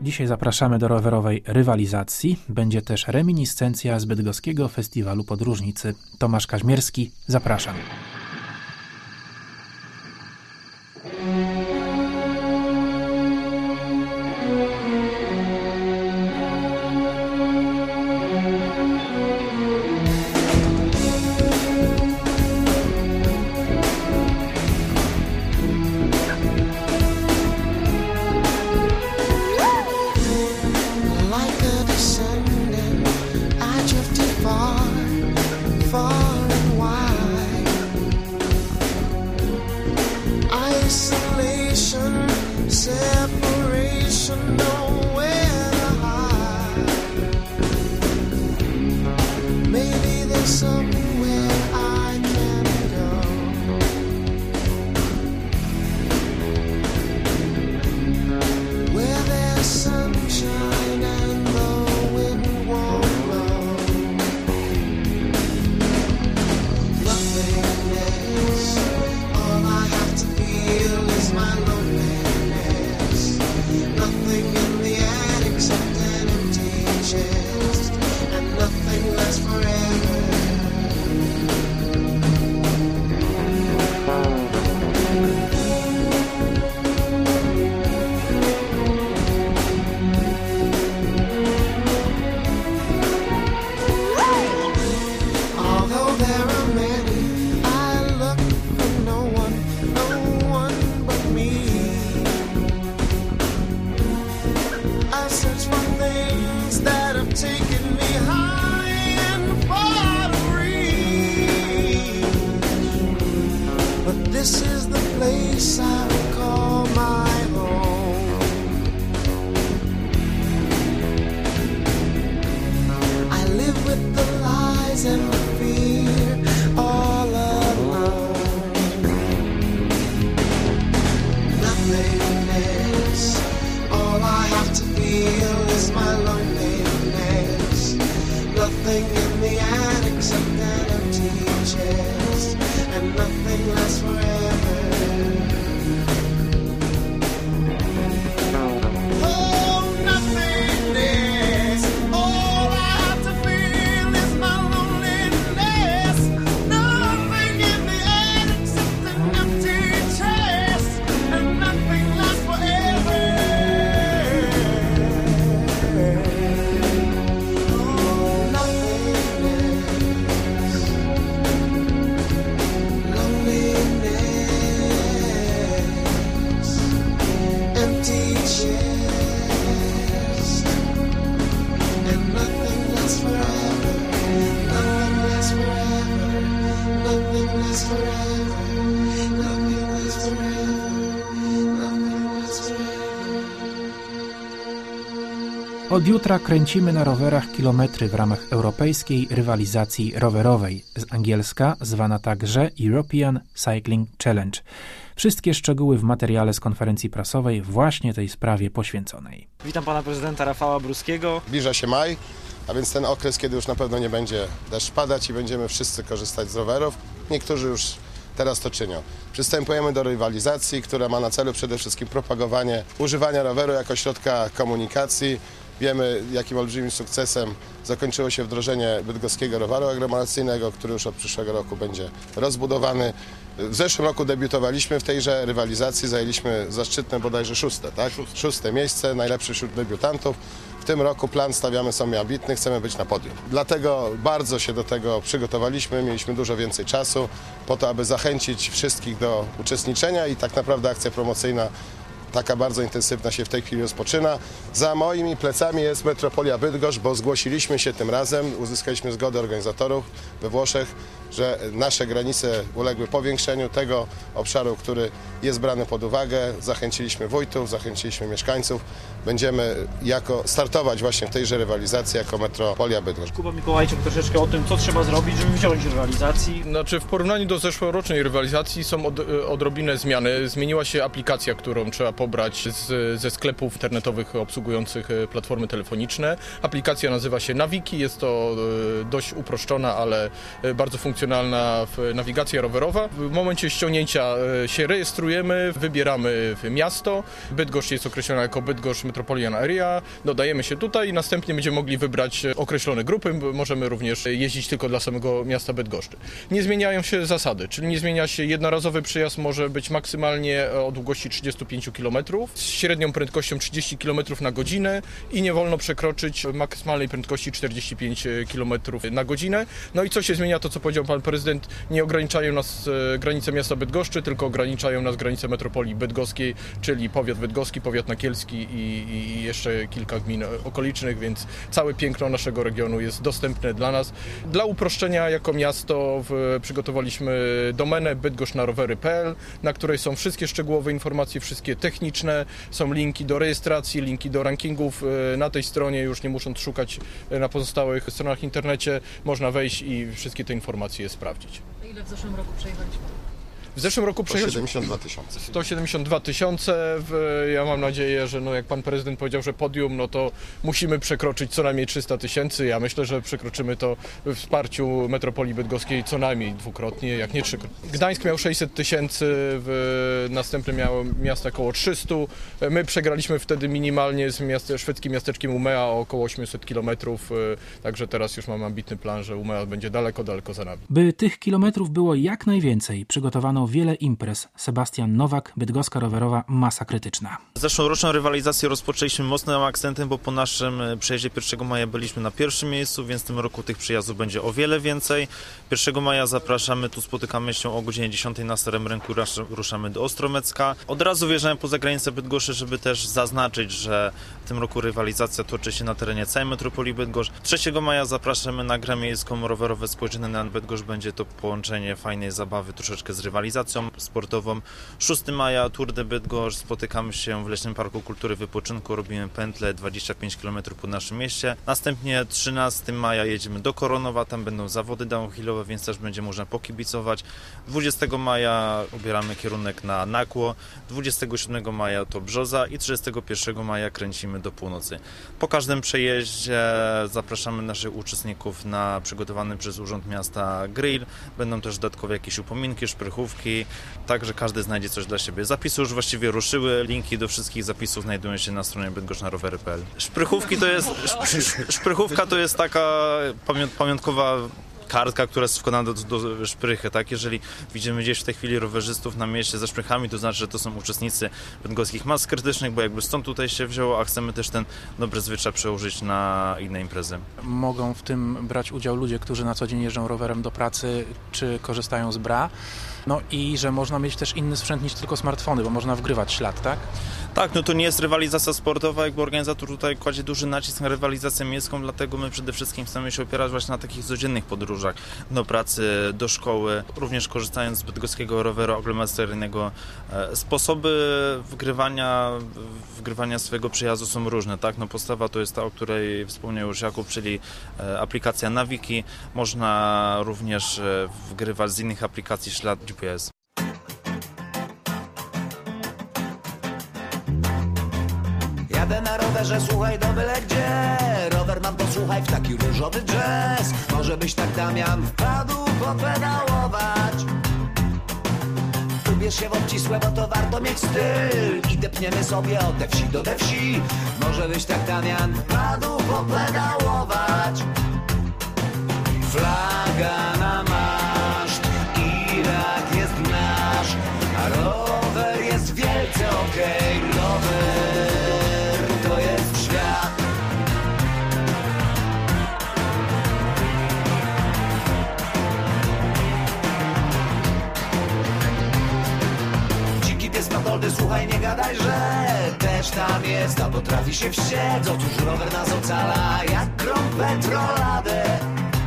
Dzisiaj zapraszamy do rowerowej rywalizacji. Będzie też reminiscencja z bydgoskiego festiwalu podróżnicy. Tomasz Kaźmierski, zapraszam. Od jutra kręcimy na rowerach kilometry w ramach europejskiej rywalizacji rowerowej, z angielska zwana także European Cycling Challenge. Wszystkie szczegóły w materiale z konferencji prasowej właśnie tej sprawie poświęconej. Witam pana prezydenta Rafała Bruskiego. Zbliża się maj, a więc ten okres, kiedy już na pewno nie będzie deszcz padać i będziemy wszyscy korzystać z rowerów. Niektórzy już teraz to czynią. Przystępujemy do rywalizacji, która ma na celu przede wszystkim propagowanie używania roweru jako środka komunikacji. Wiemy, jakim olbrzymim sukcesem zakończyło się wdrożenie bydgoskiego roweru aglomeracyjnego, który już od przyszłego roku będzie rozbudowany. W zeszłym roku debiutowaliśmy w tejże rywalizacji, zajęliśmy zaszczytne bodajże szóste miejsce, najlepszy wśród debiutantów. W tym roku plan stawiamy sobie ambitny, chcemy być na podium. Dlatego bardzo się do tego przygotowaliśmy, mieliśmy dużo więcej czasu po to, aby zachęcić wszystkich do uczestniczenia i tak naprawdę akcja promocyjna taka bardzo intensywna się w tej chwili rozpoczyna. Za moimi plecami jest Metropolia Bydgoszcz, bo zgłosiliśmy się tym razem, uzyskaliśmy zgodę organizatorów we Włoszech, że nasze granice uległy powiększeniu tego obszaru, który jest brany pod uwagę. Zachęciliśmy wójtów, zachęciliśmy mieszkańców. Będziemy startować właśnie w tejże rywalizacji jako Metropolia Bydgoszcz. Kuba Mikołajczyk troszeczkę o tym, co trzeba zrobić, żeby wziąć w rywalizacji. Znaczy w porównaniu do zeszłorocznej rywalizacji są odrobinę zmiany. Zmieniła się aplikacja, którą trzeba pobrać ze sklepów internetowych obsługujących platformy telefoniczne. Aplikacja nazywa się Naviki, jest to dość uproszczona, ale bardzo funkcjonalna nawigacja rowerowa. W momencie ściągnięcia się rejestrujemy, wybieramy miasto. Bydgoszcz jest określona jako Bydgoszcz Metropolitan Area. Dodajemy się tutaj i następnie będziemy mogli wybrać określone grupy. Możemy również jeździć tylko dla samego miasta Bydgoszczy. Nie zmieniają się zasady, czyli nie zmienia się jednorazowy przejazd może być maksymalnie o długości 35 km z średnią prędkością 30 km na godzinę i nie wolno przekroczyć maksymalnej prędkości 45 km na godzinę. No i co się zmienia, to co powiedział pan prezydent, nie ograniczają nas granice miasta Bydgoszczy, tylko ograniczają nas granice metropolii bydgoskiej, czyli powiat bydgoski, powiat nakielski i jeszcze kilka gmin okolicznych, więc całe piękno naszego regionu jest dostępne dla nas. Dla uproszczenia jako miasto przygotowaliśmy domenę bydgoszcznarowery.pl, na której są wszystkie szczegółowe informacje, wszystkie techniczne, są linki do rejestracji, linki do rankingów. Na tej stronie już nie musząc szukać na pozostałych stronach w internecie, można wejść i wszystkie te informacje sprawdzić. Ile w zeszłym roku przejechaliśmy? W zeszłym roku przejechaliśmy 172 tysiące. Ja mam nadzieję, że jak pan prezydent powiedział, że podium, no to musimy przekroczyć co najmniej 300 000. Ja myślę, że przekroczymy to w wsparciu metropolii bydgoskiej co najmniej dwukrotnie, jak nie trzykrotnie. Gdańsk miał 600 000, następne miało miasta około 300. My przegraliśmy wtedy minimalnie z szwedzkim miasteczkiem Umea o około 800 km, także teraz już mam ambitny plan, że Umea będzie daleko, daleko za nami. By tych kilometrów było jak najwięcej, przygotowano wiele imprez. Sebastian Nowak, bydgoska rowerowa masa krytyczna. Zeszłoroczną rywalizację rozpoczęliśmy mocnym akcentem, bo po naszym przejeździe 1 maja byliśmy na pierwszym miejscu, więc w tym roku tych przyjazdów będzie o wiele więcej. 1 maja zapraszamy, tu spotykamy się o godzinie 10 na Starym Rynku, ruszamy do Ostromecka. Od razu wjeżdżamy poza granicę Bydgoszczy, żeby też zaznaczyć, że w tym roku rywalizacja toczy się na terenie całej metropolii Bydgoszcz. 3 maja zapraszamy na grę miejską Rowerowe Spojrzenie na Bydgoszcz. Będzie to połączenie fajnej zabawy troszeczkę z rywalizacją sportową. 6 maja Tour de Bydgoszcz, spotykamy się w Leśnym Parku Kultury i Wypoczynku, robimy pętlę 25 km po naszym mieście. Następnie 13 maja jedziemy do Koronowa, tam będą zawody downhillowe, więc też będzie można pokibicować. 20 maja ubieramy kierunek na Nakło, 27 maja to Brzoza i 31 maja kręcimy do północy. Po każdym przejeździe zapraszamy naszych uczestników na przygotowany przez Urząd Miasta grill. Będą też dodatkowe jakieś upominki, szprychówki, także każdy znajdzie coś dla siebie. Zapisy już właściwie ruszyły, linki do wszystkich zapisów znajdują się na stronie bydgoszcznarowery.pl. Szprychówka to jest taka pamiątkowa kartka, która jest wkładana do szprychy, tak? Jeżeli widzimy gdzieś w tej chwili rowerzystów na mieście ze szprychami, to znaczy, że to są uczestnicy bydgoskich mas krytycznych, bo jakby stąd tutaj się wzięło, a chcemy też ten dobry zwyczaj przełożyć na inne imprezy. Mogą w tym brać udział ludzie, którzy na co dzień jeżdżą rowerem do pracy, czy korzystają z BRA. No i że można mieć też inny sprzęt niż tylko smartfony, bo można wgrywać ślad, tak? Tak, no to nie jest rywalizacja sportowa, jakby organizator tutaj kładzie duży nacisk na rywalizację miejską, dlatego my przede wszystkim chcemy się opierać właśnie na takich codziennych podróżach do pracy, do szkoły, również korzystając z bydgoskiego roweru aglomeracyjnego. Sposoby wgrywania swojego przejazdu są różne, tak? No podstawa to jest ta, o której wspomniał już Jakub, czyli aplikacja Naviki. Można również wgrywać z innych aplikacji ślad GPS. Jadę na rowerze, słuchaj, do byle gdzie. Rower mam, posłuchaj, w taki różowy jazz. Może byś tak, Damian, wpadł popedałować. Ubierz się w obcisłe, bo to warto mieć styl. I depniemy sobie od te wsi do te wsi. Może byś tak, Damian, wpadł popedałować. Flaga na maszt, Irak jest nasz, a rower jest wielce okej. Rower to jest świat. Dziki pies Matoldy, słuchaj, nie gadaj, że też tam jest, a potrafi się wściec. Otóż rower nas ocala jak grom petroladę.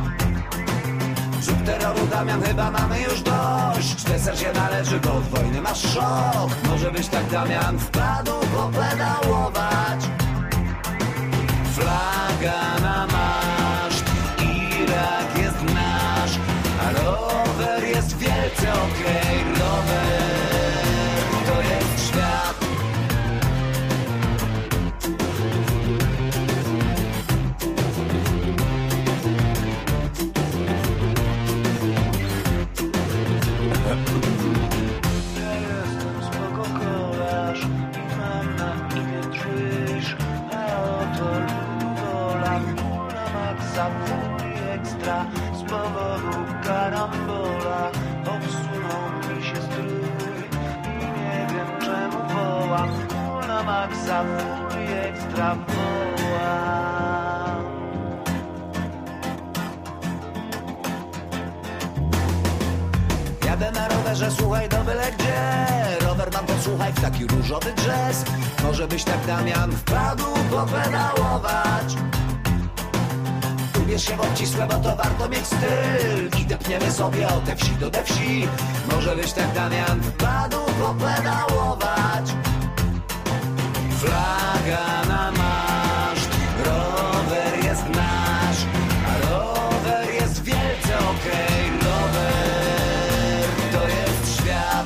Zrób terroru, Damian, chyba mamy już dość. Streser się należy, bo od wojny masz szok. Może byś tak, Damian, wpadł popedałować. Flaga na maszt, Irak jest nasz, a rower jest wielce okej. Rower to jest świat. maksa full ekstra woła. Jadę na rowerze, słuchaj, do byle gdzie. Rower mam, posłuchaj, w taki różowy jazz. Może byś tak, Damian, wpadł popedałować. Ubierz się w obcisłe, bo to warto mieć styl. I depniemy sobie od te wsi do te wsi. Może byś tak, Damian, wpadł popedałować. Flaga na maszt, rower jest nasz, a rower jest wielce okej. Rower to jest świat.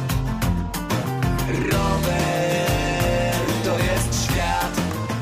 Rower to jest świat.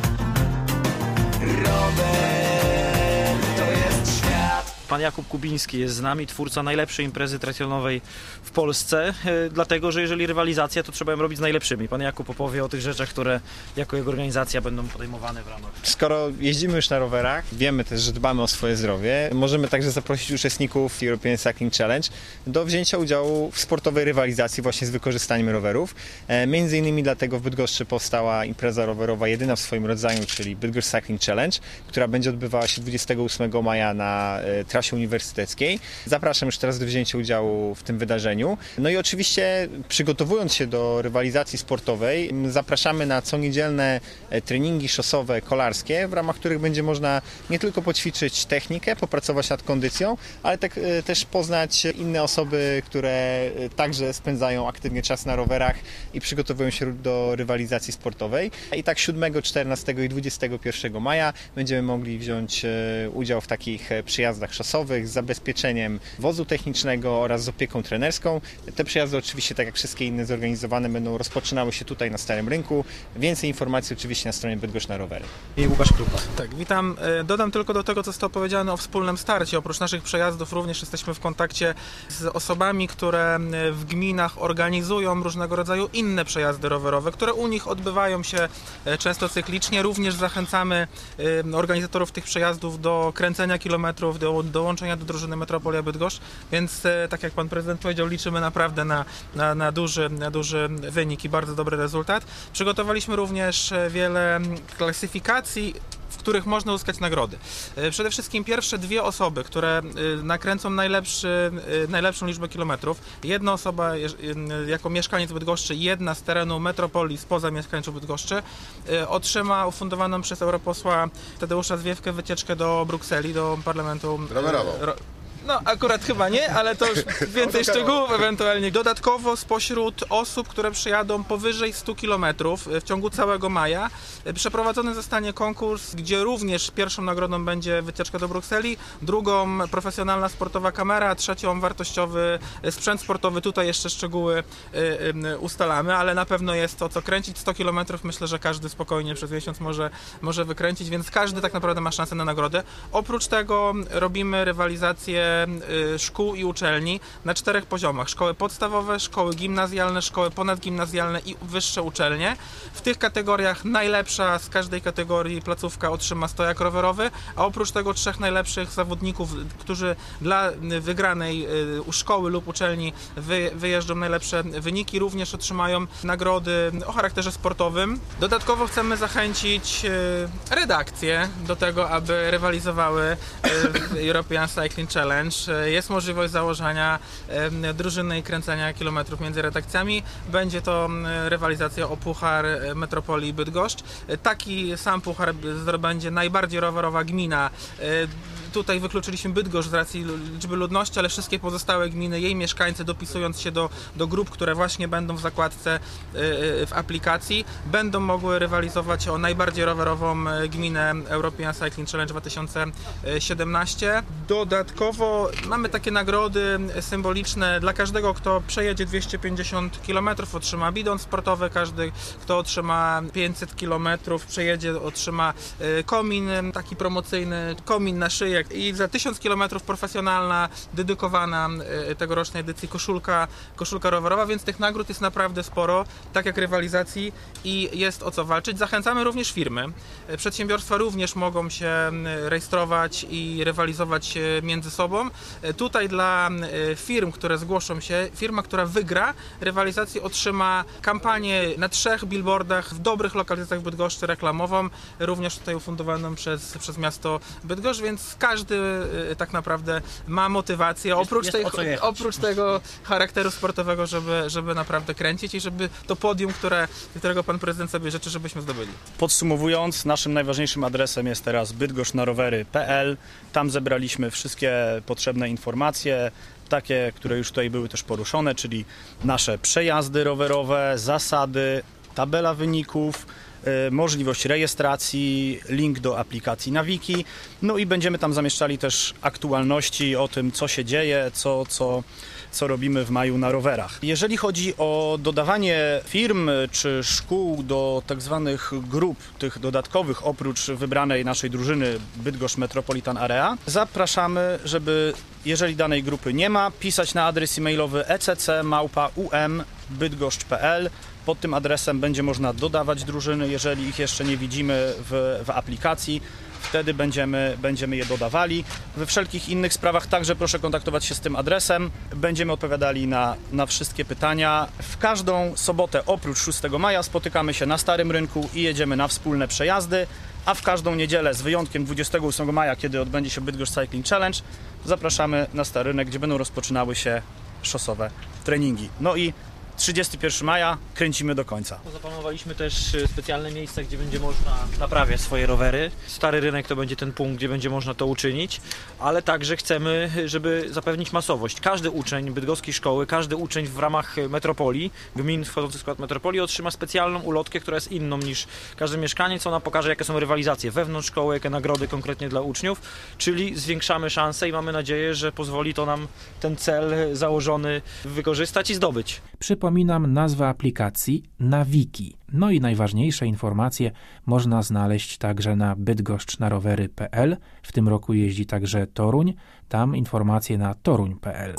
Rower to jest świat. Pan Jakub Kubiński jest z nami, twórca najlepszej imprezy triatlonowej w Polsce, dlatego, że jeżeli rywalizacja, to trzeba ją robić z najlepszymi. Pan Jakub opowie o tych rzeczach, które jako jego organizacja będą podejmowane w ramach. Skoro jeździmy już na rowerach, wiemy też, że dbamy o swoje zdrowie, możemy także zaprosić uczestników European Cycling Challenge do wzięcia udziału w sportowej rywalizacji właśnie z wykorzystaniem rowerów. Między innymi dlatego w Bydgoszczy powstała impreza rowerowa jedyna w swoim rodzaju, czyli Bydgoszcz Cycling Challenge, która będzie odbywała się 28 maja na trasie uniwersyteckiej. Zapraszam już teraz do wzięcia udziału w tym wydarzeniu. No i oczywiście przygotowując się do rywalizacji sportowej, zapraszamy na coniedzielne treningi szosowe, kolarskie, w ramach których będzie można nie tylko poćwiczyć technikę, popracować nad kondycją, ale też poznać inne osoby, które także spędzają aktywnie czas na rowerach i przygotowują się do rywalizacji sportowej. I tak 7, 14 i 21 maja będziemy mogli wziąć udział w takich przyjazdach szosowych z zabezpieczeniem wozu technicznego oraz z opieką trenerską. Te przyjazdy oczywiście, tak jak wszystkie inne zorganizowane, będą rozpoczynały się tutaj na Starym Rynku. Więcej informacji oczywiście na stronie Bydgoszcz na rowery. I Łukasz Krupa. Tak, witam. Dodam tylko do tego, co zostało powiedziane o wspólnym starcie. Oprócz naszych przejazdów również jesteśmy w kontakcie z osobami, które w gminach organizują różnego rodzaju inne przejazdy rowerowe, które u nich odbywają się często cyklicznie. Również zachęcamy organizatorów tych przejazdów do kręcenia kilometrów, do dołączenia do drużyny Metropolia Bydgoszcz, więc tak jak pan prezydent powiedział, liczymy naprawdę na duży wynik i bardzo dobry rezultat. Przygotowaliśmy również wiele klasyfikacji, w których można uzyskać nagrody. Przede wszystkim pierwsze 2 osoby, które nakręcą najlepszą liczbę kilometrów. Jedna osoba jako mieszkaniec Bydgoszczy, jedna z terenu metropolii spoza mieszkańców Bydgoszczy, otrzyma ufundowaną przez europosła Tadeusza Zwiewkę wycieczkę do Brukseli, do parlamentu Rowerową. No akurat chyba nie, ale to już więcej szczegółów ewentualnie. Dodatkowo spośród osób, które przyjadą powyżej 100 km w ciągu całego maja, przeprowadzony zostanie konkurs, gdzie również pierwszą nagrodą będzie wycieczka do Brukseli, drugą profesjonalna sportowa kamera, trzecią wartościowy sprzęt sportowy. Tutaj jeszcze szczegóły ustalamy, ale na pewno jest to co kręcić. 100 km myślę, że każdy spokojnie przez miesiąc może wykręcić, więc każdy tak naprawdę ma szansę na nagrodę. Oprócz tego robimy rywalizację szkół i uczelni na 4 poziomach. Szkoły podstawowe, szkoły gimnazjalne, szkoły ponadgimnazjalne i wyższe uczelnie. W tych kategoriach najlepsza z każdej kategorii placówka otrzyma stojak rowerowy, a oprócz tego 3 najlepszych zawodników, którzy dla wygranej szkoły lub uczelni wyjeżdżą najlepsze wyniki, również otrzymają nagrody o charakterze sportowym. Dodatkowo chcemy zachęcić redakcje do tego, aby rywalizowały w European Cycling Challenge. Jest możliwość założenia drużyny i kręcenia kilometrów między redakcjami. Będzie to rywalizacja o Puchar Metropolii Bydgoszcz. Taki sam puchar zdobędzie najbardziej rowerowa gmina. Tutaj wykluczyliśmy Bydgoszcz z racji liczby ludności, ale wszystkie pozostałe gminy, jej mieszkańcy, dopisując się do grup, które właśnie będą w zakładce w aplikacji, będą mogły rywalizować o najbardziej rowerową gminę European Cycling Challenge 2017. Dodatkowo mamy takie nagrody symboliczne dla każdego, kto przejedzie 250 km, otrzyma bidon sportowy, każdy, kto otrzyma 500 km, przejedzie, otrzyma komin taki promocyjny, komin na szyję, projekt i za 1000 km profesjonalna, dedykowana tegorocznej edycji koszulka rowerowa, więc tych nagród jest naprawdę sporo, tak jak rywalizacji i jest o co walczyć. Zachęcamy również firmy. Przedsiębiorstwa również mogą się rejestrować i rywalizować między sobą. Tutaj dla firm, które zgłoszą się, firma, która wygra rywalizację, otrzyma kampanię na 3 billboardach w dobrych lokalizacjach w Bydgoszczy reklamową, również tutaj ufundowaną przez miasto Bydgoszcz, więc każdy tak naprawdę ma motywację, oprócz tego charakteru sportowego, żeby naprawdę kręcić i żeby to podium, którego pan prezydent sobie życzy, żebyśmy zdobyli. Podsumowując, naszym najważniejszym adresem jest teraz bydgoszcznarowery.pl. Tam zebraliśmy wszystkie potrzebne informacje, takie, które już tutaj były też poruszone, czyli nasze przejazdy rowerowe, zasady, tabela wyników, możliwość rejestracji, link do aplikacji Naviki. No i będziemy tam zamieszczali też aktualności o tym, co się dzieje, co robimy w maju na rowerach. Jeżeli chodzi o dodawanie firm czy szkół do tak zwanych grup, tych dodatkowych, oprócz wybranej naszej drużyny Bydgoszcz Metropolitan Area, zapraszamy, żeby, jeżeli danej grupy nie ma, pisać na adres e-mailowy ecc@umbydgoszcz.pl. Pod tym adresem będzie można dodawać drużyny, jeżeli ich jeszcze nie widzimy w aplikacji. Wtedy będziemy je dodawali. We wszelkich innych sprawach także proszę kontaktować się z tym adresem. Będziemy odpowiadali na wszystkie pytania. W każdą sobotę oprócz 6 maja spotykamy się na Starym Rynku i jedziemy na wspólne przejazdy, a w każdą niedzielę z wyjątkiem 28 maja, kiedy odbędzie się Bydgoszcz Cycling Challenge, zapraszamy na Stary Rynek, gdzie będą rozpoczynały się szosowe treningi. No i 31 maja kręcimy do końca. Zaplanowaliśmy też specjalne miejsca, gdzie będzie można naprawiać swoje rowery. Stary Rynek to będzie ten punkt, gdzie będzie można to uczynić, ale także chcemy, żeby zapewnić masowość. Każdy uczeń bydgoskiej szkoły, każdy uczeń w ramach metropolii, gmin wchodzących w skład metropolii otrzyma specjalną ulotkę, która jest inną niż każdy mieszkaniec. Ona pokaże, jakie są rywalizacje wewnątrz szkoły, jakie nagrody konkretnie dla uczniów, czyli zwiększamy szanse i mamy nadzieję, że pozwoli to nam ten cel założony wykorzystać i zdobyć. Przypominam nazwę aplikacji Naviki. No i najważniejsze informacje można znaleźć także na bydgoszcznarowery.pl. W tym roku jeździ także Toruń. Tam informacje na toruń.pl.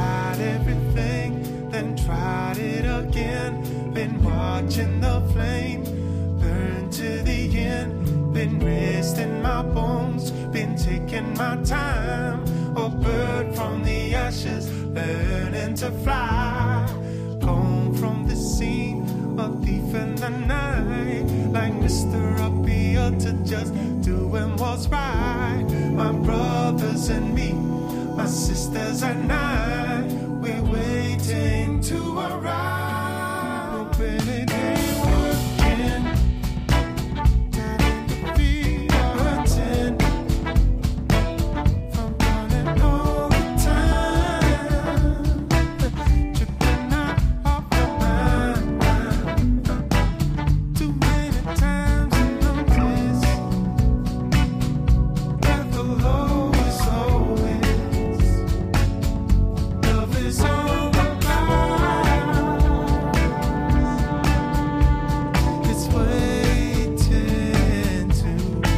Tried it again, been watching the flame learning to fly. Gone from the scene, a thief in the night. Like Mr. Appeal to just doing what's right. My brothers and me, my sisters and I, we're waiting to arrive. Hoping it ain't working. That ain't the feet hurting. From running all the time. Tripping out off the line. Too many times I noticed that the low is always love is all about. It's waiting to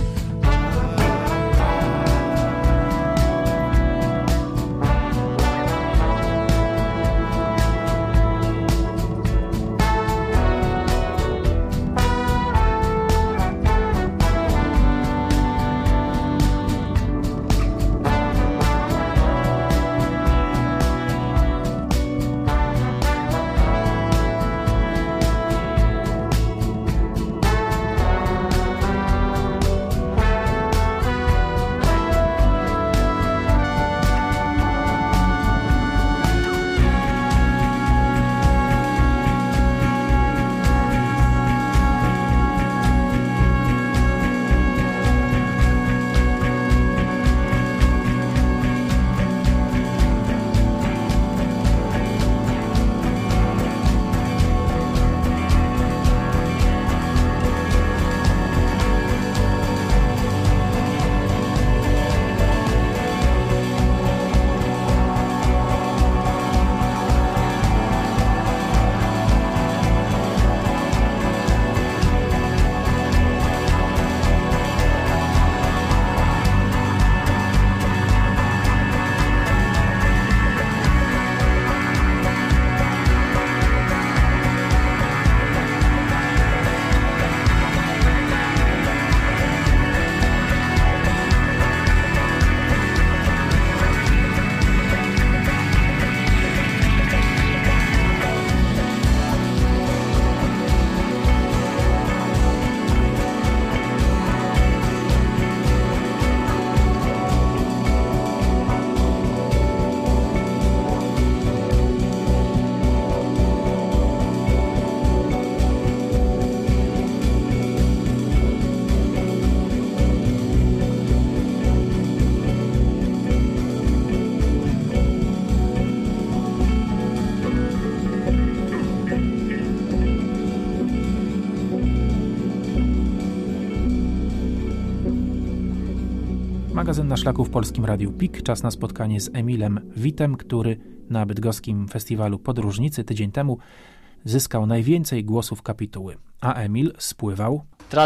Magazyn Na Szlaku w Polskim Radiu PIK. Czas na spotkanie z Emilem Witem, który na bydgoskim festiwalu Podróżnicy tydzień temu zyskał najwięcej głosów kapituły. A Emil spływał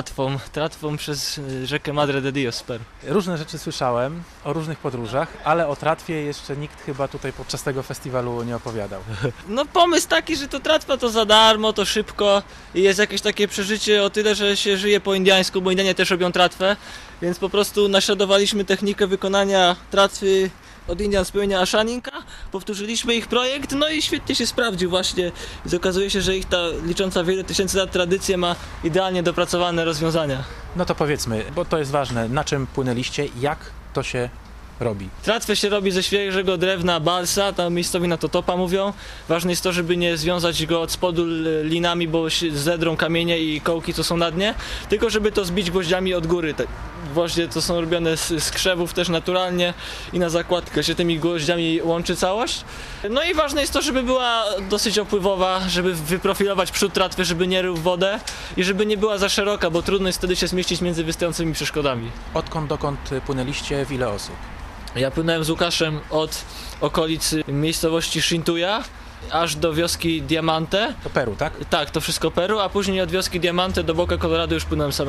tratwą przez rzekę Madre de Dios z Peru. Różne rzeczy słyszałem o różnych podróżach, ale o tratwie jeszcze nikt chyba tutaj podczas tego festiwalu nie opowiadał. No pomysł taki, że to tratwa to za darmo, to szybko i jest jakieś takie przeżycie o tyle, że się żyje po indiańsku, bo Indianie też robią tratwę, więc po prostu naśladowaliśmy technikę wykonania tratwy od Indian z plemienia Ashaninka, powtórzyliśmy ich projekt, no i świetnie się sprawdził właśnie. I okazuje się, że ich ta licząca wiele tysięcy lat tradycja ma idealnie dopracowane rozwiązania. No to powiedzmy, bo to jest ważne, na czym płynęliście, jak to się robi? Tratwę się robi ze świeżego drewna balsa, tam miejscowi na to topa mówią. Ważne jest to, żeby nie związać go od spodu linami, bo zedrą kamienie i kołki, co są na dnie, tylko żeby to zbić gwoździami od góry. Te gwoździe to są robione z krzewów też naturalnie i na zakładkę się tymi gwoździami łączy całość. No i ważne jest to, żeby była dosyć opływowa, żeby wyprofilować przód tratwy, żeby nie rył w wodę i żeby nie była za szeroka, bo trudno jest wtedy się zmieścić między wystającymi przeszkodami. Odkąd dokąd płynęliście, w ile osób? Ja płynąłem z Łukaszem od okolicy miejscowości Shintuja aż do wioski Diamante. To Peru, tak? Tak, to wszystko Peru, a później od wioski Diamante do Boca Colorado już płynąłem samemu.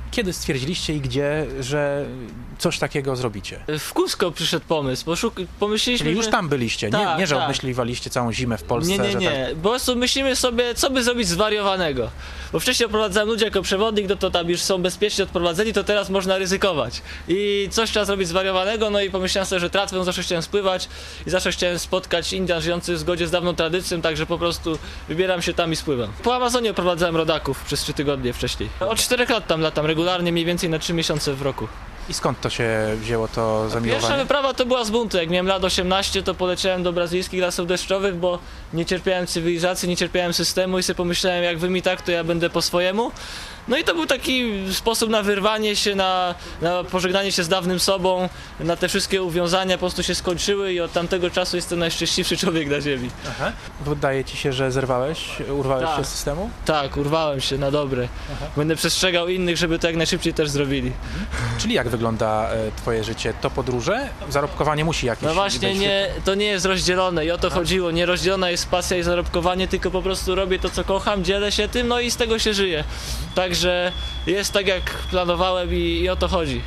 Kiedy stwierdziliście i gdzie, że coś takiego zrobicie? W Cusco przyszedł pomysł, pomyśleliśmy... Czyli już tam byliście, nie że tak. obmyśliwaliście całą zimę w Polsce? Nie. Po prostu myślimy sobie, co by zrobić zwariowanego. Bo wcześniej odprowadzałem ludzi jako przewodnik, no to tam już są bezpiecznie odprowadzeni, to teraz można ryzykować. I coś trzeba zrobić zwariowanego, no i pomyślałem sobie, że tratwą zawsze chciałem spływać i zawsze chciałem spotkać Indian żyjących w zgodzie z dawną tradycją, także po prostu wybieram się tam i spływam. Po Amazonie odprowadzałem rodaków przez 3 tygodnie wcześniej. Od 4 lat tam latam regularnie, mniej więcej na 3 miesiące w roku. I skąd to się wzięło, to zamiłowanie? Pierwsza wyprawa to była z buntu. Jak miałem lat 18, to poleciałem do brazylijskich lasów deszczowych, bo nie cierpiałem cywilizacji, nie cierpiałem systemu i sobie pomyślałem, jak wy mi tak, to ja będę po swojemu. No i to był taki sposób na wyrwanie się, na pożegnanie się z dawnym sobą, na te wszystkie uwiązania po prostu się skończyły i od tamtego czasu jestem najszczęśliwszy człowiek na ziemi. Aha. Wydaje ci się, że urwałeś się z systemu? Tak, urwałem się na dobre. Aha. Będę przestrzegał innych, żeby to jak najszybciej też zrobili. Czyli jak wygląda twoje życie? To podróże? Zarobkowanie musi jakieś... No właśnie, to nie jest rozdzielone i o to chodziło. Nie rozdzielona jest pasja i zarobkowanie, tylko po prostu robię to, co kocham, dzielę się tym, no i z tego się żyje. Także jest tak, jak planowałem i o to chodzi.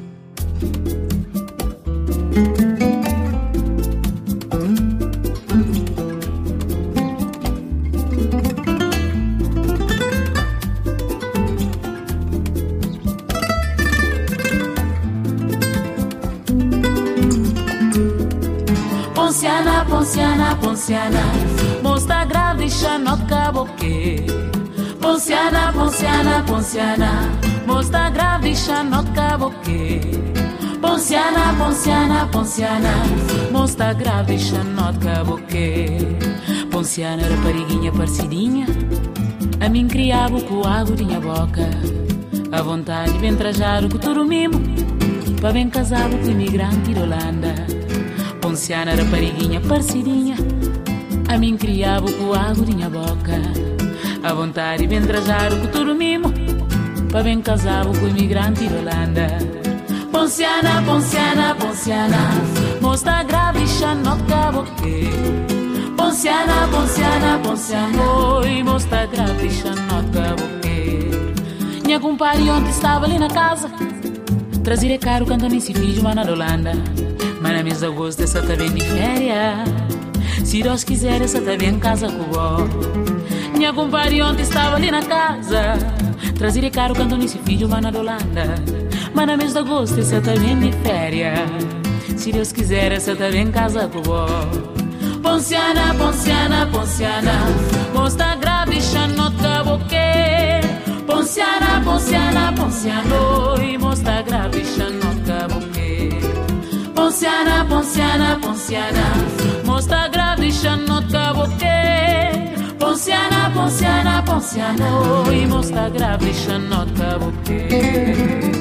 Ponciana, Ponciana, Ponciana, mostra grave deixa not caboque. Ponciana, Ponciana, Ponciana, mostra grave deixa not caboque. Ponciana, Ponciana, Ponciana, mostra grave deixa not caboque. Ponciana, rapariguinha parecidinha, a mim criava com água de minha boca. A vontade vem trajar o futuro mimo, para bem casar com imigrante de Holanda. Ponciana, rapariguinha parecidinha, a mim criava com água de minha boca. A vontade vem trajar o futuro mimo, para bem casar com imigrante de Holanda. Ponciana, Ponciana, Ponciana, mostra grave e not caboque. Ponciana, Ponciana, Ponciana, oi, mostra grave e not caboque. Minha compadre ontem estava ali na casa, trazer caro cantando esse filho lá na Holanda. Mas na mesa gosto essa tá bem de férias. Se Deus quiser essa tá bem em casa com o vó. Minha compadre ontem estava ali na casa, trazer caro cantando esse filho lá na Holanda. Mas na mesa gosto essa tá bem de férias. Se Deus quiser essa tá bem em casa com o vó. Ponciana, Ponciana, Ponciana, mostra grave e not caboque. Ponciana, Ponciana, Ponciana, oi, mostra grave e not caboque. Ponciana, Ponciana, Ponciana, mostra grave e not caboque. Ponciana, Ponciana, Ponciana, oi, mostra grave e not caboque.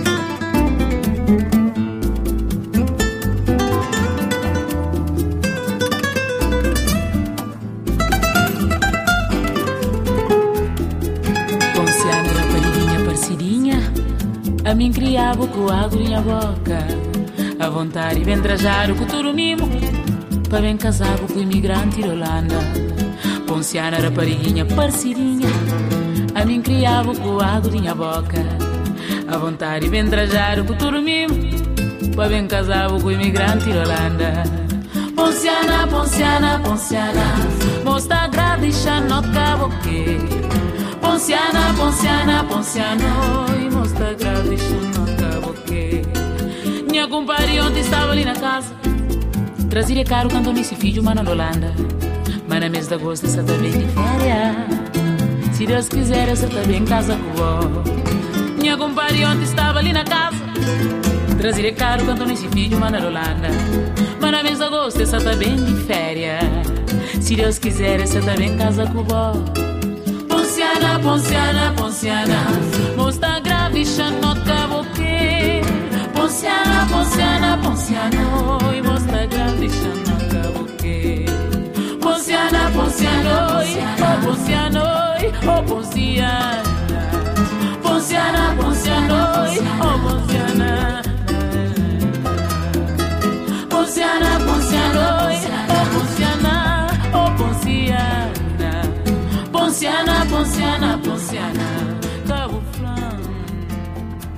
A mim criava com água em minha boca. A vontade vem trajar o futuro mimo, para bem casar com o imigrante de Holanda. Ponciana, rapariguinha parecidinha, a mim criava com água em minha boca. A vontade vem trajar o futuro mimo, para bem casar com o imigrante de Holanda. Ponciana, Ponciana, Ponciana, mostra grave e not caboque. Ponciana, Ponciana, Ponciana, oi, mostra grave e not caboque. Minha compadre ontem estava ali na casa, trazia caro quando nesse filho mas na Holanda. Mas na mês de agosto essa tá bem de férias. Se Deus quiser essa tá bem em casa com o vó. Minha compadre ontem estava ali na casa, trazia caro quando nesse filho mas na Holanda. Mas na mês de agosto essa tá bem de férias. Se Deus quiser essa tá bem em casa com o vó. Ponciana, Ponciana, Ponciana, mostra grave e not caboque. Ponciana, Ponciana, Ponciana, oi, mostra grave e not caboque. Ponciana, Ponciana, oi, oh Ponciana, oi, oh Ponciana. Ponciana, Ponciana, oi, oh Ponciana. Ponciana, Ponciana, oi, oh Ponciana, oh Ponciana. Ponciana, Ponciana, Ponciana, Cabo Flan.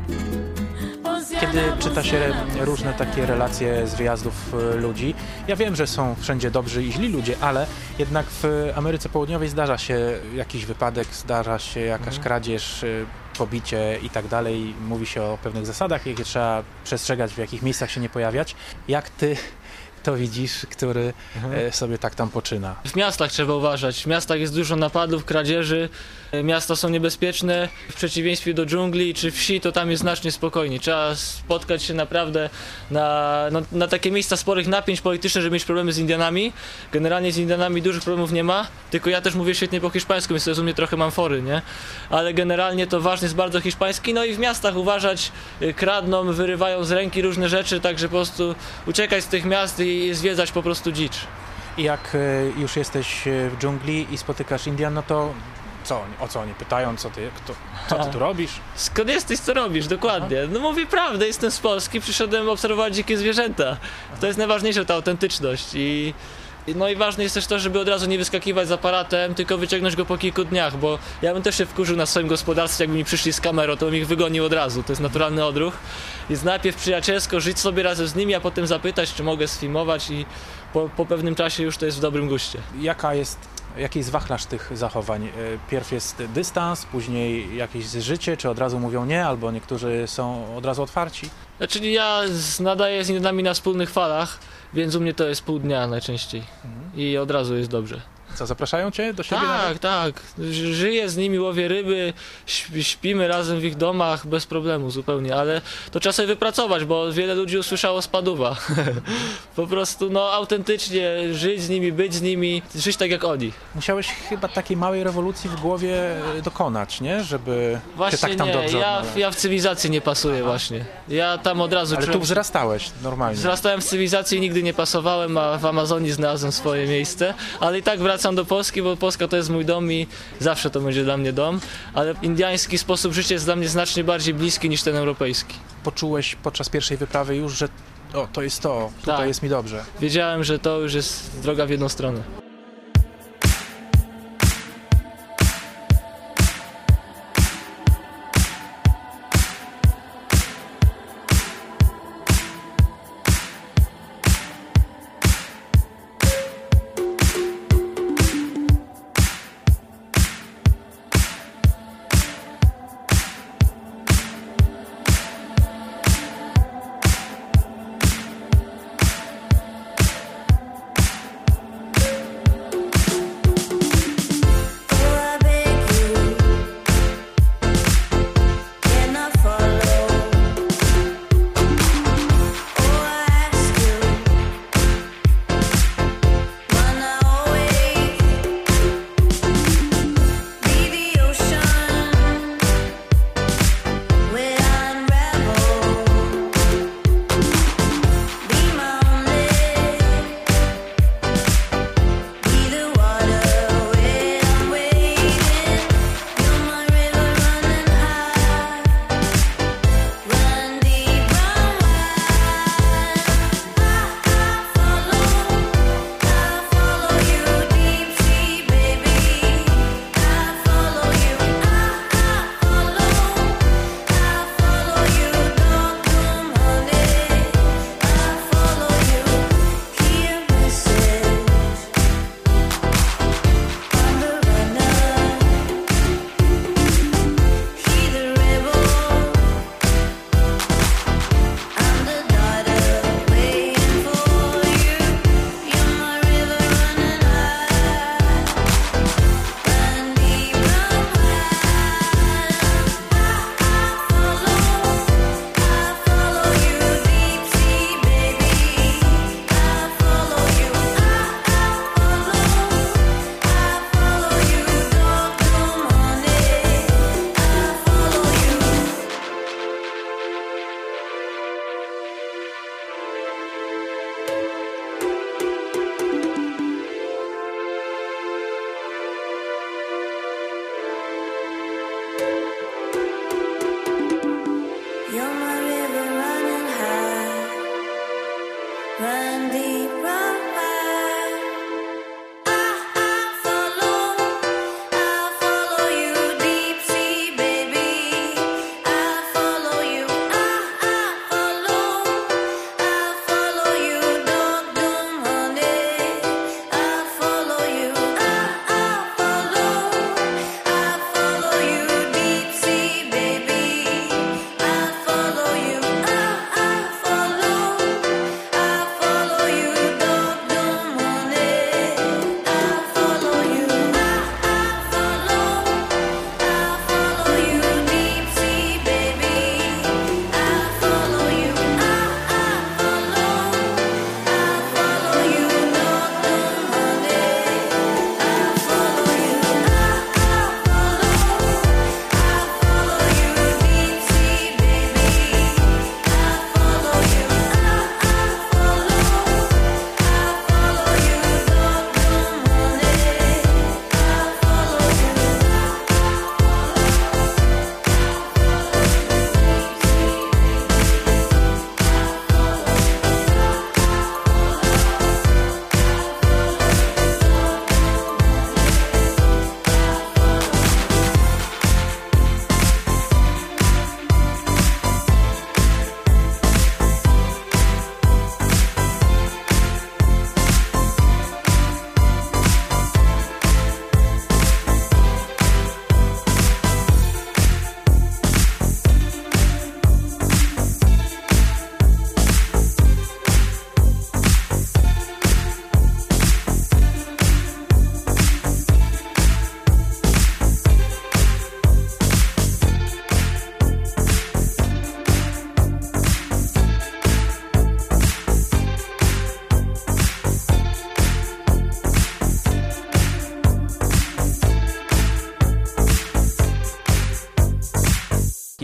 kiedy czyta się różne takie relacje z wyjazdów ludzi, ja wiem, że są wszędzie dobrzy i źli ludzie, ale jednak w Ameryce Południowej zdarza się jakiś wypadek, zdarza się jakaś kradzież, pobicie i tak dalej. Mówi się o pewnych zasadach, jakie trzeba przestrzegać, w jakich miejscach się nie pojawiać. Jak ty to widzisz, który sobie tak tam poczyna? W miastach trzeba uważać. W miastach jest dużo napadów, kradzieży. Miasta są niebezpieczne. W przeciwieństwie do dżungli czy wsi, to tam jest znacznie spokojniej. Trzeba spotkać się naprawdę na takie miejsca sporych napięć politycznych, żeby mieć problemy z Indianami. Generalnie z Indianami dużych problemów nie ma, tylko ja też mówię świetnie po hiszpańsku, więc to jest u mnie trochę mamfory, nie? Ale generalnie to ważny jest bardzo hiszpański. No i w miastach uważać, kradną, wyrywają z ręki różne rzeczy, także po prostu uciekać z tych miast i zwiedzać po prostu dzicz. I jak już jesteś w dżungli i spotykasz Indian, no to o co oni pytają, co ty tu robisz? Skąd jesteś, co robisz? Dokładnie. No mówię prawdę, jestem z Polski, przyszedłem obserwować dzikie zwierzęta. To jest najważniejsze, ta autentyczność. No i ważne jest też to, żeby od razu nie wyskakiwać z aparatem, tylko wyciągnąć go po kilku dniach, bo ja bym też się wkurzył na swoim gospodarstwie, jakby mi przyszli z kamerą, to bym ich wygonił od razu, to jest naturalny odruch. Więc najpierw przyjacielsko żyć sobie razem z nimi, a potem zapytać, czy mogę sfilmować i po pewnym czasie już to jest w dobrym guście. Jaki jest wachlarz tych zachowań? Pierw jest dystans, później jakieś życie, czy od razu mówią nie, albo niektórzy są od razu otwarci? Znaczy ja nadaję z Indianami na wspólnych falach, więc u mnie to jest pół dnia najczęściej i od razu jest dobrze. Co, zapraszają cię do siebie? Tak. Żyję z nimi, łowię ryby, śpimy razem w ich domach bez problemu zupełnie, ale to trzeba sobie wypracować, bo wiele ludzi usłyszało z Paduwa. Po prostu autentycznie żyć z nimi, być z nimi, żyć tak jak oni. Musiałeś chyba takiej małej rewolucji w głowie dokonać, nie? Żeby właśnie się tak tam nie, dobrze ja w cywilizacji nie pasuję właśnie. Ja tam od razu... Ale tu wzrastałeś normalnie. Wzrastałem w cywilizacji i nigdy nie pasowałem, a w Amazonii znalazłem swoje miejsce, ale i tak wracam do Polski, bo Polska to jest mój dom i zawsze to będzie dla mnie dom, ale indiański sposób życia jest dla mnie znacznie bardziej bliski niż ten europejski. Poczułeś podczas pierwszej wyprawy już, że to jest to, tutaj jest mi dobrze. Wiedziałem, że to już jest droga w jedną stronę.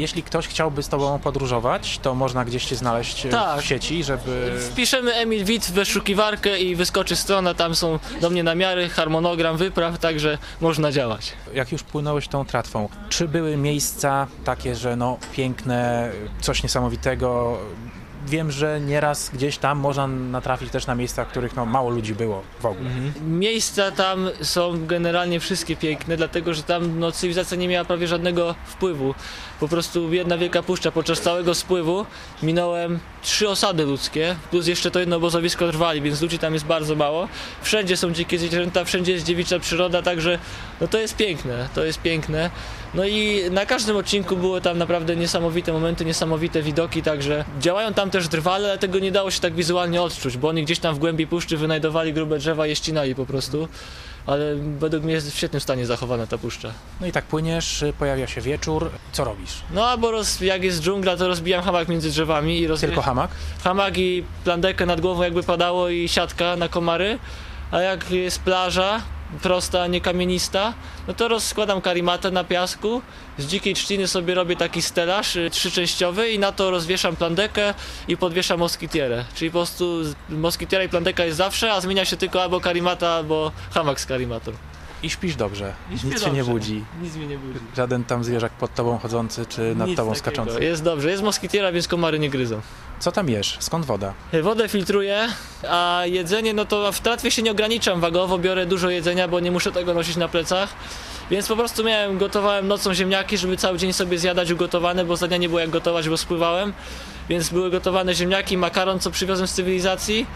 jeśli ktoś chciałby z tobą podróżować, to można gdzieś cię znaleźć Tak. w sieci, żeby... Wpiszemy Emil Witt w wyszukiwarkę i wyskoczy strona, tam są do mnie namiary, harmonogram wypraw, także można działać. Jak już płynąłeś tą tratwą, czy były miejsca takie, że no piękne, coś niesamowitego? Wiem, że nieraz gdzieś tam można natrafić też na miejsca, w których no mało ludzi było w ogóle. Miejsca tam są generalnie wszystkie piękne, dlatego że tam no, cywilizacja nie miała prawie żadnego wpływu. Po prostu jedna wielka puszcza. Podczas całego spływu minąłem 3 osady ludzkie, plus jeszcze to jedno obozowisko trwali, więc ludzi tam jest bardzo mało. Wszędzie są dzikie zwierzęta, wszędzie jest dziewicza przyroda, także no, to jest piękne. No i na każdym odcinku było tam naprawdę niesamowite momenty, niesamowite widoki, także działają tam też drwale, ale tego nie dało się tak wizualnie odczuć, bo oni gdzieś tam w głębi puszczy wynajdowali grube drzewa i je ścinali po prostu. Ale według mnie jest w świetnym stanie zachowana ta puszcza. No i tak płyniesz, pojawia się wieczór, co robisz? No albo jak jest dżungla, to rozbijam hamak między drzewami i Tylko hamak? Hamak i plandekę nad głową jakby padało i siatka na komary, a jak jest plaża prosta, nie kamienista, no to rozkładam karimatę na piasku, z dzikiej trzciny sobie robię taki stelaż 3-częściowy i na to rozwieszam plandekę i podwieszam moskitierę, czyli po prostu moskitiera i plandeka jest zawsze, a zmienia się tylko albo karimata, albo hamak z karimatą. I śpisz dobrze, nic dobrze. się nie budzi. Nic mnie nie budzi. Żaden tam zwierzak pod tobą chodzący, czy nad Nic tobą takiego. skaczący. Jest dobrze, jest moskitiera, więc komary nie gryzą. Co tam jesz? Skąd woda? Wodę filtruję, a jedzenie, no to w tratwie się nie ograniczam wagowo, biorę dużo jedzenia, bo nie muszę tego nosić na plecach. Więc po prostu gotowałem nocą ziemniaki, żeby cały dzień sobie zjadać ugotowane, bo za dnia nie było jak gotować, bo spływałem. Więc były gotowane ziemniaki, makaron, co przywiozłem z cywilizacji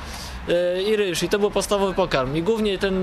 i ryż. I to był podstawowy pokarm. I głównie ten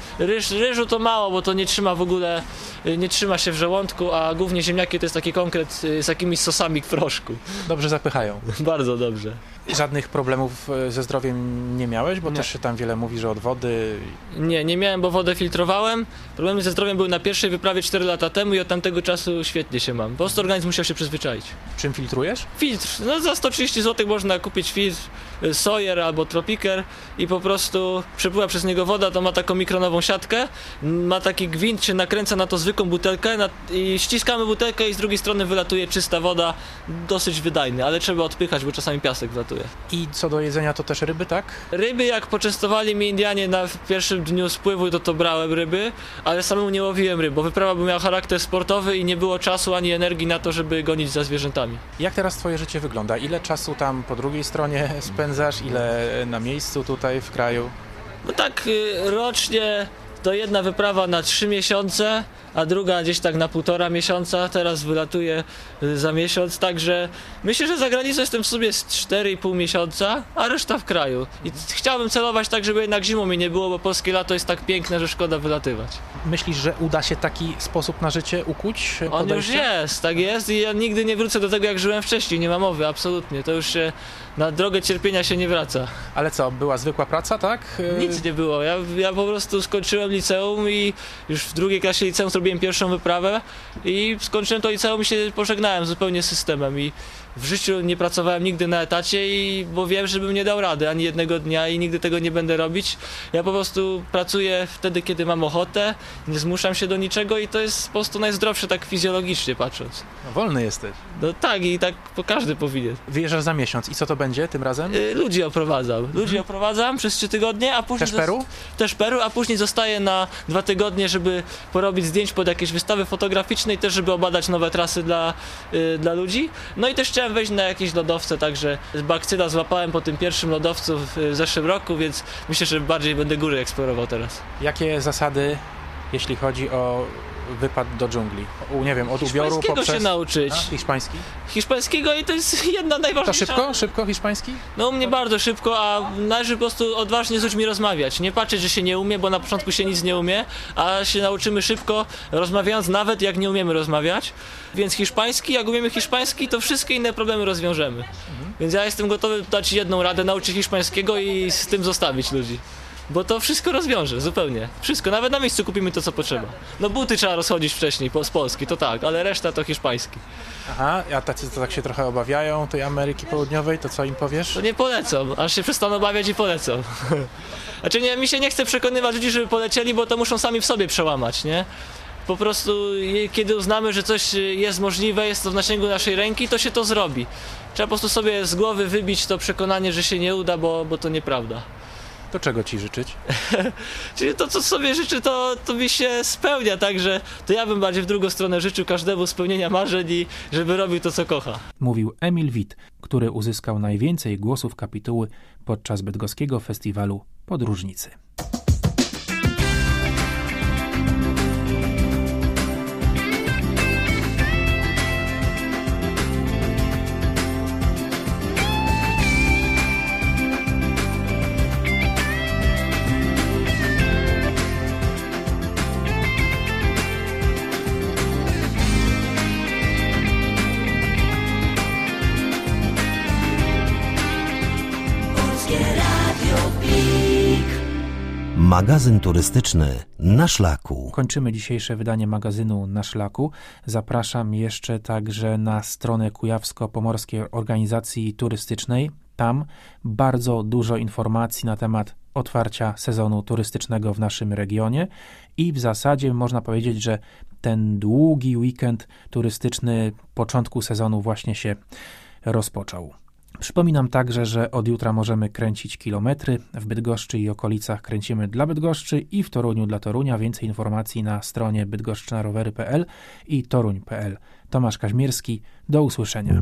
ryżu to mało, bo to nie trzyma w ogóle, nie trzyma się w żołądku, a głównie ziemniaki to jest taki konkret z jakimiś sosami w proszku. Dobrze zapychają. Bardzo dobrze. Żadnych problemów ze zdrowiem nie miałeś, bo też się tam wiele mówi, że od wody... Nie miałem, bo wodę filtrowałem. Problemy ze zdrowiem były na pierwszej wyprawie 4 lata temu i od tamtego czasu świetnie się mam. Po prostu organizm musiał się przyzwyczaić. Czym filtrujesz? Filtr. No za 130 zł można kupić filtr Sawyer albo Tropiker i po prostu przepływa przez niego woda, to ma taką mikronową siatkę, ma taki gwint, się nakręca na to zwykłą butelkę i ściskamy butelkę i z drugiej strony wylatuje czysta woda, dosyć wydajny, ale trzeba odpychać, bo czasami piasek wlatuje. I co do jedzenia, to też ryby, tak? Ryby, jak poczęstowali mnie Indianie na pierwszym dniu spływu, to brałem ryby, ale samemu nie łowiłem ryb, bo wyprawa by miała charakter sportowy i nie było czasu ani energii na to, żeby gonić za zwierzętami. Jak teraz twoje życie wygląda? Ile czasu tam po drugiej stronie spędzasz? Ile na miejscu tutaj w kraju? No tak rocznie to jedna wyprawa na 3 miesiące, a druga gdzieś tak na 1,5 miesiąca, teraz wylatuję za miesiąc, także myślę, że za granicą jestem w sobie z 4,5 miesiąca, a reszta w kraju. I chciałbym celować tak, żeby jednak zimą mi nie było, bo polskie lato jest tak piękne, że szkoda wylatywać. Myślisz, że uda się taki sposób na życie ukuć? On już jest, tak jest i ja nigdy nie wrócę do tego, jak żyłem wcześniej, nie ma mowy, absolutnie. To już się na drogę cierpienia się nie wraca. Ale co, była zwykła praca, tak? Nic nie było, ja po prostu skończyłem liceum i już w 2. klasie liceum zrobiłem pierwszą wyprawę i skończyłem to liceum i się pożegnałem zupełnie z systemem i w życiu nie pracowałem nigdy na etacie, bo wiem, że bym nie dał rady ani jednego dnia i nigdy tego nie będę robić. Ja po prostu pracuję wtedy, kiedy mam ochotę, nie zmuszam się do niczego i to jest po prostu najzdrowsze tak fizjologicznie patrząc. No, wolny jesteś. No tak i tak każdy powinien. Wyjeżdżasz za miesiąc i co to będzie tym razem? Ludzi oprowadzam. Ludzi oprowadzam przez 3 tygodnie, a później... Też Peru? Też Peru, a później zostaję na 2 tygodnie, żeby porobić zdjęć pod jakieś wystawy fotograficzne i też, żeby obadać nowe trasy dla ludzi. No i też chciałem wejść na jakieś lodowce, także bakcyla złapałem po tym pierwszym lodowcu w zeszłym roku, więc myślę, że bardziej będę góry eksplorował teraz. Jakie zasady, jeśli chodzi o wypad do dżungli? Nie wiem, od ubioru poprzez... się nauczyć. Hiszpański? Hiszpańskiego i to jest jedna najważniejsza... To szybko hiszpański? No u mnie bardzo szybko, a należy po prostu odważnie z ludźmi rozmawiać. Nie patrzeć, że się nie umie, bo na początku się nic nie umie, a się nauczymy szybko, rozmawiając nawet jak nie umiemy rozmawiać. Więc hiszpański, jak umiemy hiszpański, to wszystkie inne problemy rozwiążemy. Więc ja jestem gotowy dać jedną radę, nauczyć hiszpańskiego i z tym zostawić ludzi. Bo to wszystko rozwiąże, zupełnie. Wszystko, nawet na miejscu kupimy to, co potrzeba. No buty trzeba rozchodzić wcześniej, z Polski, to tak, ale reszta to hiszpański. Aha, a tacy, co tak się trochę obawiają tej Ameryki Południowej, to co im powiesz? To nie polecą, aż się przestaną obawiać i polecą. Znaczy mi się nie chce przekonywać ludzi, żeby polecieli, bo to muszą sami w sobie przełamać, nie? Po prostu kiedy uznamy, że coś jest możliwe, jest to w zasięgu naszej ręki, to się to zrobi. Trzeba po prostu sobie z głowy wybić to przekonanie, że się nie uda, bo to nieprawda. To czego ci życzyć? Czyli to, co sobie życzę, to mi się spełnia, także to ja bym bardziej w drugą stronę życzył każdemu spełnienia marzeń i żeby robił to, co kocha. Mówił Emil Witt, który uzyskał najwięcej głosów kapituły podczas bydgoskiego festiwalu Podróżnicy. Magazyn turystyczny Na Szlaku. Kończymy dzisiejsze wydanie magazynu Na Szlaku. Zapraszam jeszcze także na stronę Kujawsko-Pomorskiej Organizacji Turystycznej. Tam bardzo dużo informacji na temat otwarcia sezonu turystycznego w naszym regionie i w zasadzie można powiedzieć, że ten długi weekend turystyczny początku sezonu właśnie się rozpoczął. Przypominam także, że od jutra możemy kręcić kilometry. W Bydgoszczy i okolicach kręcimy dla Bydgoszczy i w Toruniu dla Torunia. Więcej informacji na stronie bydgoszczynarowery.pl i toruń.pl. Tomasz Kaźmierski, do usłyszenia.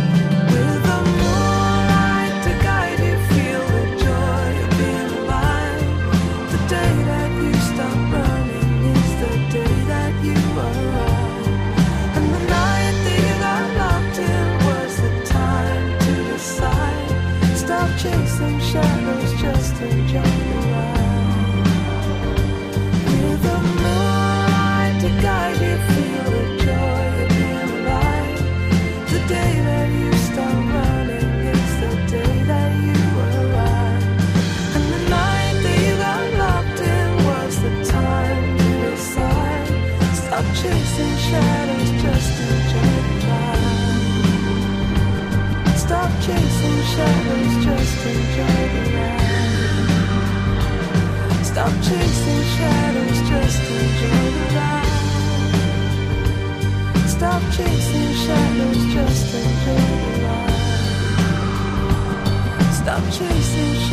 With the moonlight to guide you, feel the joy of being alive. shadows, just enjoy the ride. Stop chasing shadows, just enjoy the ride. Stop chasing shadows, just enjoy the ride. Stop chasing shadows, just enjoy the ride. Stop chasing